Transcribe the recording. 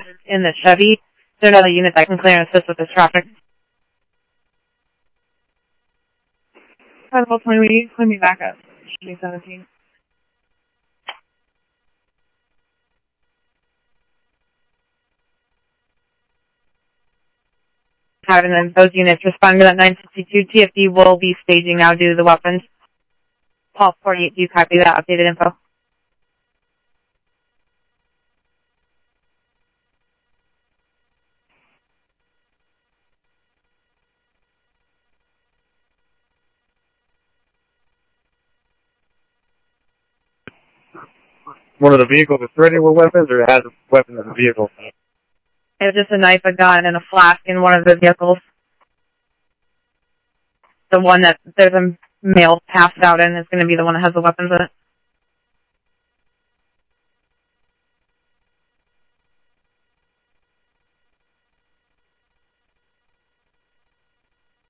in the Chevy. Is there another unit that can clear and assist with this traffic? Possible 20 back up. Should be 17. And then those units responding to that 962 TFD will be staging now due to the weapons. Paul 48, do you copy that updated info? One of the vehicles is threatening with weapons, or it has a weapon in the vehicle? It's just a knife, a gun, and a flask in one of the vehicles. The one that there's a male passed out in is going to be the one that has the weapons in it.